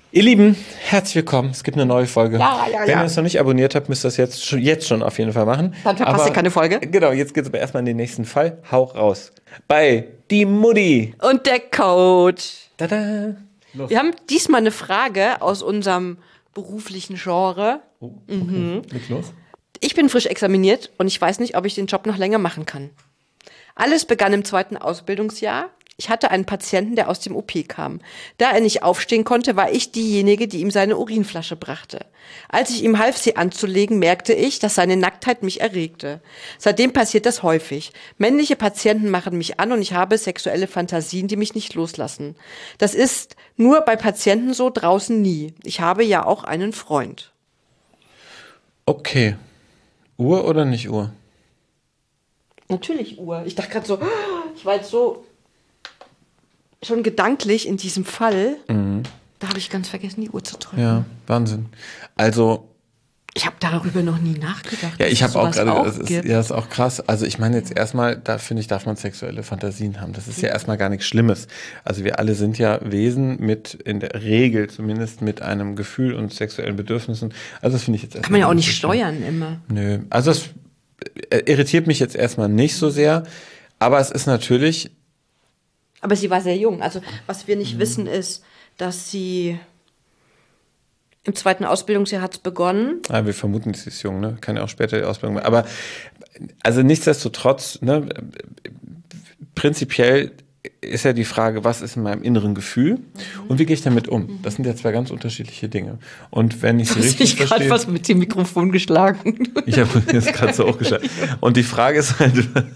Ihr Lieben, herzlich willkommen. Es gibt eine neue Folge. Ja. Wenn ihr es noch nicht abonniert habt, müsst ihr das jetzt schon auf jeden Fall machen. Dann verpasst ihr keine Folge. Genau, jetzt geht's aber erstmal in den nächsten Fall. Hau raus. Bei Die Mutti. Und der Coach. Tada. Los. Wir haben diesmal eine Frage aus unserem beruflichen Genre. Oh, okay. Leg los. Ich bin frisch examiniert und ich weiß nicht, ob ich den Job noch länger machen kann. Alles begann im 2. Ausbildungsjahr. Ich hatte einen Patienten, der aus dem OP kam. Da er nicht aufstehen konnte, war ich diejenige, die ihm seine Urinflasche brachte. Als ich ihm half, sie anzulegen, merkte ich, dass seine Nacktheit mich erregte. Seitdem passiert das häufig. Männliche Patienten machen mich an und ich habe sexuelle Fantasien, die mich nicht loslassen. Das ist nur bei Patienten so, draußen nie. Ich habe ja auch einen Freund. Okay. Uhr oder nicht Uhr? Natürlich Uhr. Ich dachte gerade so, ich war jetzt so schon gedanklich in diesem Fall. Da habe ich ganz vergessen, die Uhr zu drücken. Ja, Wahnsinn. Also, ich habe darüber noch nie nachgedacht. ja, ich habe auch gerade, das gibt. ist auch krass. Also ich meine jetzt erstmal, da finde ich, darf man sexuelle Fantasien haben. Das ist ja erstmal gar nichts Schlimmes. Also wir alle sind ja Wesen mit, in der Regel zumindest, mit einem Gefühl und sexuellen Bedürfnissen. Also das finde ich jetzt erstmal. Kann man ja auch nicht steuern immer. Nö, also es irritiert mich jetzt erstmal nicht so sehr. Aber es ist natürlich. Aber sie war sehr jung. Also was wir nicht wissen ist, dass sie im 2. Ausbildungsjahr hat es begonnen. Ah, wir vermuten, sie ist jung, ne? Kann ja auch später die Ausbildung machen. Aber also nichtsdestotrotz, ne, prinzipiell ist ja die Frage, was ist in meinem inneren Gefühl und wie gehe ich damit um? Das sind ja zwei ganz unterschiedliche Dinge. Und wenn ich sie richtig verstehe... Ich habe was mit dem Mikrofon geschlagen. Ich habe jetzt gerade so auch geschlagen. Und die Frage ist halt...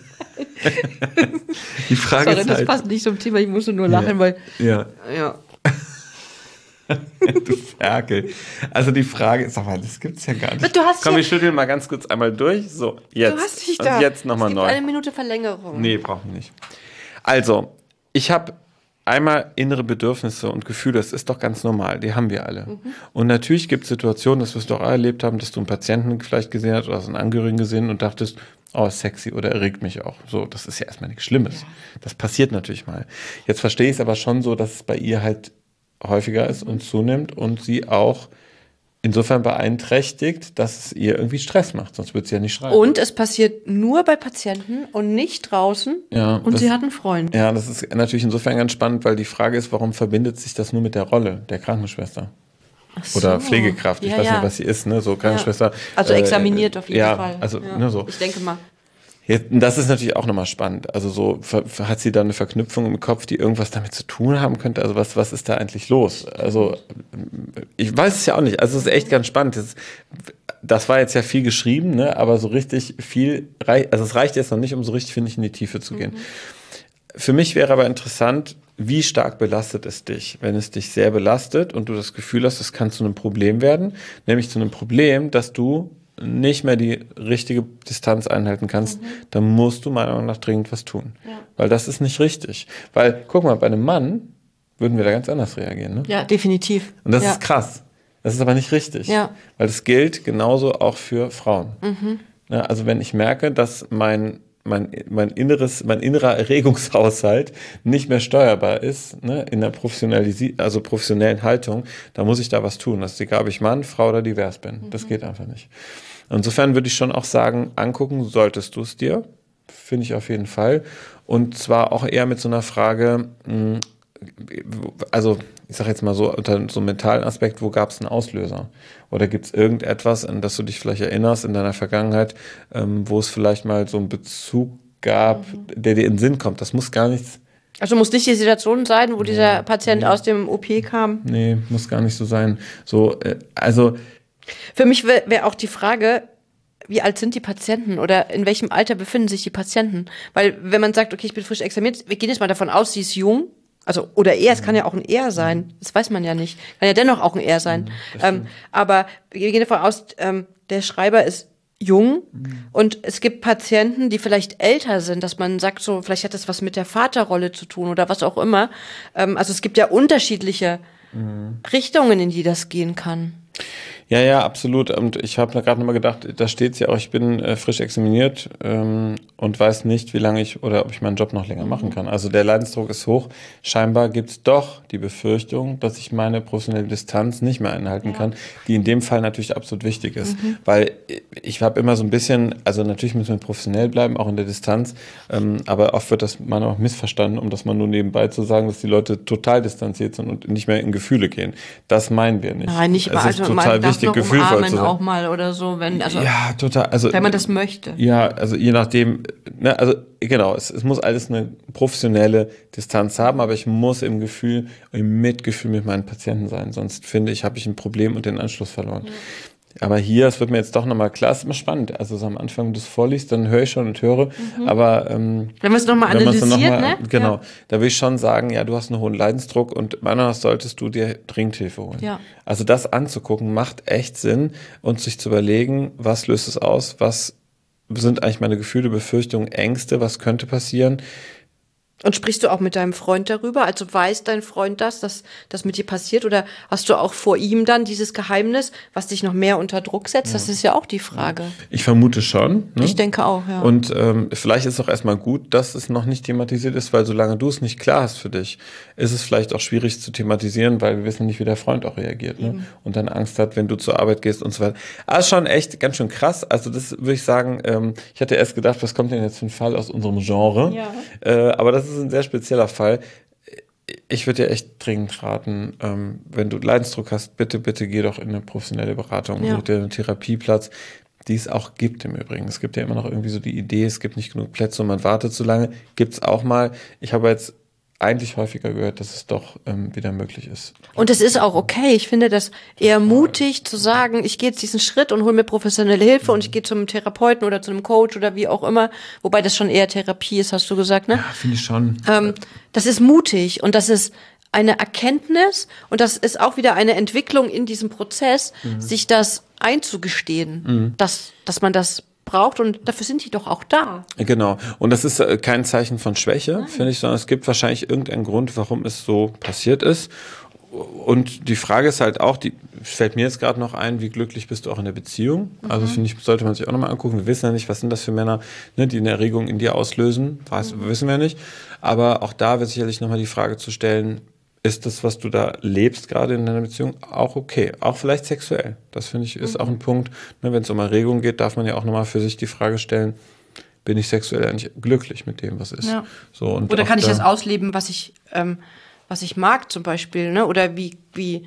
die Frage Sorry, ist das halt... passt nicht zum Thema, ich musste nur lachen, weil... Ja. Ja. Du Ferkel. Also die Frage ist, sag mal, das gibt's ja gar nicht. Du hast Komm, ja, wir schütteln mal ganz kurz einmal durch. So, jetzt. Du hast dich und da. jetzt nochmal neu. Es gibt eine Minute Verlängerung. Nee, brauchen wir nicht. Also, ich habe einmal innere Bedürfnisse und Gefühle, das ist doch ganz normal, die haben wir alle. Und natürlich gibt es Situationen, das wirst du auch erlebt haben, dass du einen Patienten vielleicht gesehen hast oder einen Angehörigen gesehen und dachtest, oh, sexy oder erregt mich auch. So, das ist ja erstmal nichts Schlimmes. Ja. Das passiert natürlich mal. Jetzt verstehe ich es aber schon so, dass es bei ihr halt häufiger ist und zunimmt und sie auch insofern beeinträchtigt, dass es ihr irgendwie Stress macht, sonst würde sie ja nicht schreiben. Und es passiert nur bei Patienten und nicht draußen. Ja, und sie hat einen Freund. Ja, das ist natürlich insofern ganz spannend, weil die Frage ist, warum verbindet sich das nur mit der Rolle der Krankenschwester? Ach so. Oder Pflegekraft, ich weiß nicht, was sie ist, ne? So Krankenschwester. Also examiniert auf jeden Fall. Ja, also ja. Ne, so. Ich denke mal. Jetzt, das ist natürlich auch nochmal spannend. Also so hat sie da eine Verknüpfung im Kopf, die irgendwas damit zu tun haben könnte. Also was ist da eigentlich los? Also ich weiß es ja auch nicht. Also es ist echt ganz spannend. Das war jetzt ja viel geschrieben, ne? Aber so richtig viel, also es reicht jetzt noch nicht, um so richtig, finde ich, in die Tiefe zu gehen. Für mich wäre aber interessant, wie stark belastet es dich? Wenn es dich sehr belastet und du das Gefühl hast, es kann zu einem Problem werden, nämlich zu einem Problem, dass du nicht mehr die richtige Distanz einhalten kannst, dann musst du meiner Meinung nach dringend was tun. Ja. Weil das ist nicht richtig. Weil, guck mal, bei einem Mann würden wir da ganz anders reagieren. Ne? Ja, definitiv. Und das ist krass. Das ist aber nicht richtig. Ja. Weil das gilt genauso auch für Frauen. Ja, also wenn ich merke, dass mein innerer Erregungshaushalt nicht mehr steuerbar ist, ne, in der professionellen Haltung, da muss ich da was tun. Das ist egal, ob ich Mann, Frau oder divers bin. Das geht einfach nicht. Insofern würde ich schon auch sagen, angucken solltest du es dir, finde ich auf jeden Fall. Und zwar auch eher mit so einer Frage, also ich sage jetzt mal so unter so einem mentalen Aspekt, wo gab es einen Auslöser? Oder gibt es irgendetwas, an das du dich vielleicht erinnerst in deiner Vergangenheit, wo es vielleicht mal so einen Bezug gab, der dir in den Sinn kommt? Das muss gar nichts... Also muss nicht die Situation sein, wo dieser Patient aus dem OP kam? Nee, muss gar nicht so sein. So, also... Für mich wäre auch die Frage, wie alt sind die Patienten oder in welchem Alter befinden sich die Patienten? Weil wenn man sagt, okay, ich bin frisch examiniert, wir gehen jetzt mal davon aus, sie ist jung, also oder er, es kann ja auch ein Er sein, das weiß man ja nicht, kann ja dennoch auch ein Er sein. Aber wir gehen davon aus, der Schreiber ist jung und es gibt Patienten, die vielleicht älter sind, dass man sagt, so vielleicht hat das was mit der Vaterrolle zu tun oder was auch immer. Also es gibt ja unterschiedliche Richtungen, in die das gehen kann. Ja, ja, absolut. Und ich habe gerade nochmal gedacht, da steht ja auch, ich bin frisch examiniert und weiß nicht, wie lange ich oder ob ich meinen Job noch länger machen kann. Also der Leidensdruck ist hoch. Scheinbar gibt es doch die Befürchtung, dass ich meine professionelle Distanz nicht mehr einhalten kann, die in dem Fall natürlich absolut wichtig ist. Weil ich habe immer so ein bisschen, also natürlich müssen wir professionell bleiben, auch in der Distanz, aber oft wird das man auch missverstanden, um das mal nur nebenbei zu sagen, dass die Leute total distanziert sind und nicht mehr in Gefühle gehen. Das meinen wir nicht. Nein, nicht immer. Es ist Also total man darf wichtig, noch gefühlvoll umarmen zu sein. auch mal oder so, wenn, also, Ja, total. Also, wenn man das möchte. ja, also je nachdem, ne, also genau, es muss alles eine professionelle Distanz haben, aber ich muss im Gefühl, im Mitgefühl mit meinen Patienten sein, sonst finde ich, habe ich ein Problem und den Anschluss verloren. Aber hier, es wird mir jetzt doch nochmal klar, es ist immer spannend. Also so am Anfang, wenn du es vorliest, dann höre ich schon und höre. Aber Wenn man es nochmal wenn man es dann analysiert, noch mal, ne? genau, Ja. da will ich schon sagen, ja, du hast einen hohen Leidensdruck und meiner solltest du dir dringend Hilfe holen. Ja. Also das anzugucken, macht echt Sinn und sich zu überlegen, was löst es aus, was sind eigentlich meine Gefühle, Befürchtungen, Ängste, was könnte passieren. Und sprichst du auch mit deinem Freund darüber? Also weiß dein Freund dass das mit dir passiert? Oder hast du auch vor ihm dann dieses Geheimnis, was dich noch mehr unter Druck setzt? Das ist ja auch die Frage. Ich vermute schon. Ne? Ich denke auch, ja. Und vielleicht ist es auch erstmal gut, dass es noch nicht thematisiert ist, weil solange du es nicht klar hast für dich, ist es vielleicht auch schwierig zu thematisieren, weil wir wissen nicht, wie der Freund auch reagiert. Ne? Und dann Angst hat, wenn du zur Arbeit gehst und so weiter. Aber ist schon echt ganz schön krass. Also das würde ich sagen, ich hatte erst gedacht, was kommt denn jetzt für ein Fall aus unserem Genre? Ja. Aber das ist ein sehr spezieller Fall. Ich würde dir echt dringend raten, wenn du Leidensdruck hast, bitte, bitte geh doch in eine professionelle Beratung, Ja. such dir einen Therapieplatz, die es auch gibt im Übrigen. Es gibt ja immer noch irgendwie so die Idee, es gibt nicht genug Plätze und man wartet zu lange. Gibt's auch mal. Ich habe jetzt eigentlich häufiger gehört, dass es doch wieder möglich ist. Und es ist auch okay. Ich finde das eher mutig zu sagen, ich gehe jetzt diesen Schritt und hole mir professionelle Hilfe und ich gehe zum Therapeuten oder zu einem Coach oder wie auch immer. Wobei das schon eher Therapie ist, hast du gesagt, ne? Ja, finde ich schon. Das ist mutig und das ist eine Erkenntnis und das ist auch wieder eine Entwicklung in diesem Prozess, sich das einzugestehen, dass man das braucht und dafür sind die doch auch da. Genau. Und das ist kein Zeichen von Schwäche, finde ich, sondern es gibt wahrscheinlich irgendeinen Grund, warum es so passiert ist. Und die Frage ist halt auch, die fällt mir jetzt gerade noch ein, wie glücklich bist du auch in der Beziehung? Also finde ich, sollte man sich auch nochmal angucken. Wir wissen ja nicht, was sind das für Männer, ne, die eine Erregung in dir auslösen. Wissen wir nicht. Aber auch da wird sicherlich nochmal die Frage zu stellen, ist das, was du da lebst, gerade in deiner Beziehung, auch okay? Auch vielleicht sexuell. Das finde ich, ist auch ein Punkt. Ne, wenn es um Erregung geht, darf man ja auch nochmal für sich die Frage stellen, bin ich sexuell eigentlich glücklich mit dem, was ist? Ja. So, und Oder auch kann ich da- das ausleben, was ich mag zum Beispiel, ne? Oder wie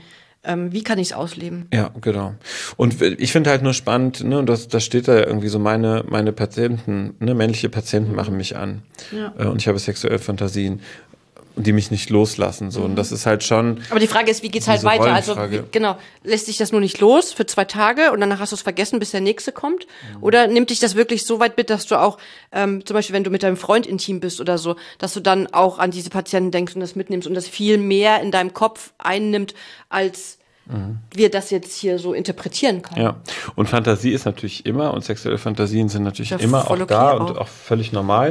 kann ich es ausleben? Ja, genau. Und ich finde halt nur spannend, ne, und das steht da ja irgendwie so, meine Patienten, ne, männliche Patienten machen mich an. Ja. Und ich habe sexuelle Fantasien, die mich nicht loslassen. So. Und das ist halt schon. Aber die Frage ist, wie geht's halt Diese weiter? Also Rollenfrage. genau, lässt sich das nur nicht los für 2 Tage und danach hast du es vergessen, bis der nächste kommt? Oder nimmt dich das wirklich so weit mit, dass du auch, zum Beispiel, wenn du mit deinem Freund intim bist oder so, dass du dann auch an diese Patienten denkst und das mitnimmst und das viel mehr in deinem Kopf einnimmt, als wir das jetzt hier so interpretieren können. Ja, und Fantasie ist natürlich immer, und sexuelle Fantasien sind natürlich Ja, immer voll auch okay da auch. und auch völlig normal.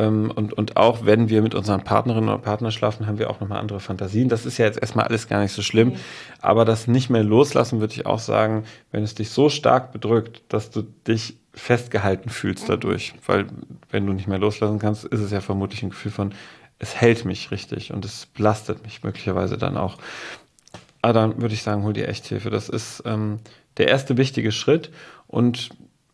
Und auch wenn wir mit unseren Partnerinnen oder Partnern schlafen, haben wir auch nochmal andere Fantasien. Das ist ja jetzt erstmal alles gar nicht so schlimm. Aber das nicht mehr loslassen, würde ich auch sagen, wenn es dich so stark bedrückt, dass du dich festgehalten fühlst dadurch. Weil wenn du nicht mehr loslassen kannst, ist es ja vermutlich ein Gefühl von, es hält mich richtig und es belastet mich möglicherweise dann auch. Aber dann würde ich sagen, hol dir echt Hilfe. Das ist der erste wichtige Schritt. Und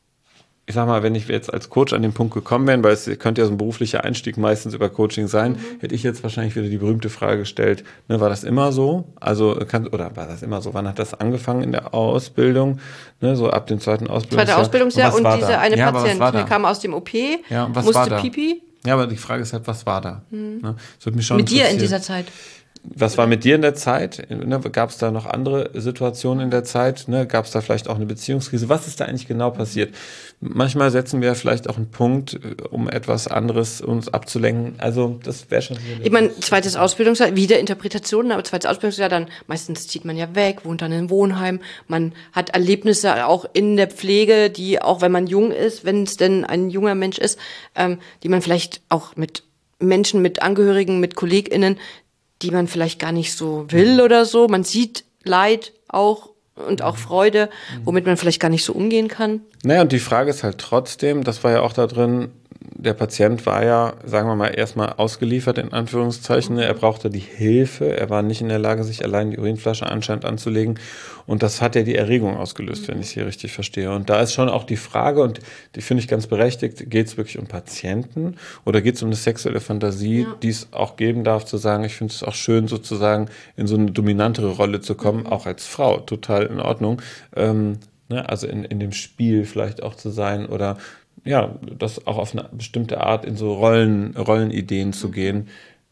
ich sag mal, wenn ich jetzt als Coach an den Punkt gekommen wäre, weil es könnte ja so ein beruflicher Einstieg meistens über Coaching sein, hätte ich jetzt wahrscheinlich wieder die berühmte Frage gestellt, ne, war das immer so? Also, oder war das immer so? Wann hat das angefangen in der Ausbildung? Ne, so ab dem zweiten Ausbildungsjahr. Zweite Ausbildungsjahr was war und diese da? eine Ja, aber was war Patientin, da? der kam aus dem OP, Ja, und was musste war da? Pipi. Ja, aber die Frage ist halt, was war da? Ne? Das würde mich schon Mit dir in interessieren. dieser Zeit. Was war mit dir in der Zeit? Ne, gab es da noch andere Situationen in der Zeit? Ne, gab es da vielleicht auch eine Beziehungskrise? Was ist da eigentlich genau passiert? Manchmal setzen wir vielleicht auch einen Punkt, um etwas anderes uns abzulenken. Also das wäre schon... Ich meine, zweites Ausbildungsjahr, wieder Interpretationen, aber zweites Ausbildungsjahr, dann meistens zieht man ja weg, wohnt dann in einem Wohnheim. Man hat Erlebnisse auch in der Pflege, die auch wenn man jung ist, wenn es denn ein junger Mensch ist, die man vielleicht auch mit Menschen, mit Angehörigen, mit KollegInnen, die man vielleicht gar nicht so will oder so. Man sieht Leid auch und auch Freude, womit man vielleicht gar nicht so umgehen kann. Naja, und die Frage ist halt trotzdem, das war ja auch da drin, der Patient war ja, sagen wir mal, erstmal ausgeliefert, in Anführungszeichen. Er brauchte die Hilfe. Er war nicht in der Lage, sich allein die Urinflasche anscheinend anzulegen. Und das hat ja die Erregung ausgelöst, wenn ich es hier richtig verstehe. Und da ist schon auch die Frage, und die finde ich ganz berechtigt, geht es wirklich um Patienten oder geht es um eine sexuelle Fantasie, die es auch geben darf, zu sagen, ich finde es auch schön, sozusagen in so eine dominantere Rolle zu kommen, auch als Frau, total in Ordnung. Also in dem Spiel vielleicht auch zu sein oder ja, das auch auf eine bestimmte Art in so Rollenideen zu gehen.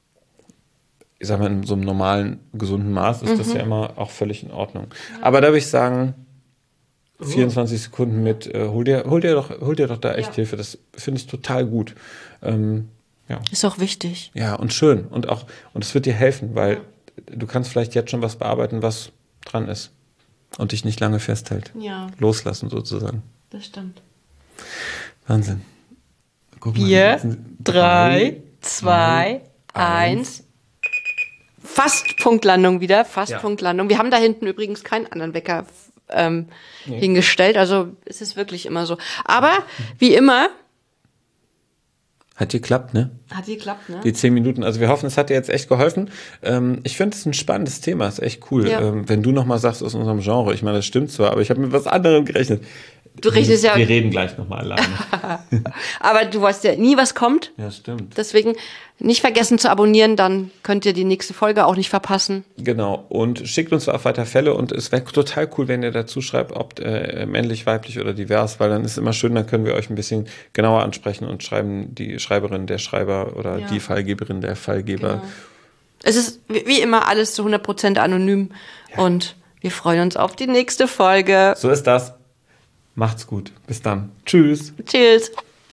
Ich sag mal, in so einem normalen, gesunden Maß ist das ja immer auch völlig in Ordnung. Ja. Aber da würde ich sagen, 24 Sekunden mit, hol dir doch da echt Hilfe. Das finde ich total gut. Ist auch wichtig. Ja, und schön. Und es wird dir helfen, weil du kannst vielleicht jetzt schon was bearbeiten, was dran ist. Und dich nicht lange festhält. Ja. Loslassen sozusagen. Das stimmt. Wahnsinn. Guck mal, 4, 3, 2, 1. Fast Punktlandung wieder. Punktlandung. Wir haben da hinten übrigens keinen anderen Wecker hingestellt. Also es ist wirklich immer so. Aber wie immer. Hat geklappt, ne? Die 10 Minuten. Also wir hoffen, es hat dir jetzt echt geholfen. Ich finde es ein spannendes Thema. Ist echt cool. Ja. Wenn du nochmal sagst aus unserem Genre. Ich meine, das stimmt zwar, aber ich habe mit was anderem gerechnet. Du rechnest ja. Wir reden gleich nochmal alleine. Aber du weißt ja nie, was kommt. Ja, stimmt. Deswegen nicht vergessen zu abonnieren, dann könnt ihr die nächste Folge auch nicht verpassen. Genau. Und schickt uns auch weiter Fälle und es wäre total cool, wenn ihr dazu schreibt, ob männlich, weiblich oder divers, weil dann ist immer schön, dann können wir euch ein bisschen genauer ansprechen und schreiben die Schreiberin, der Schreiber oder die Fallgeberin, der Fallgeber. Genau. Es ist wie immer alles zu 100% anonym und wir freuen uns auf die nächste Folge. So ist das. Macht's gut. Bis dann. Tschüss. Tschüss.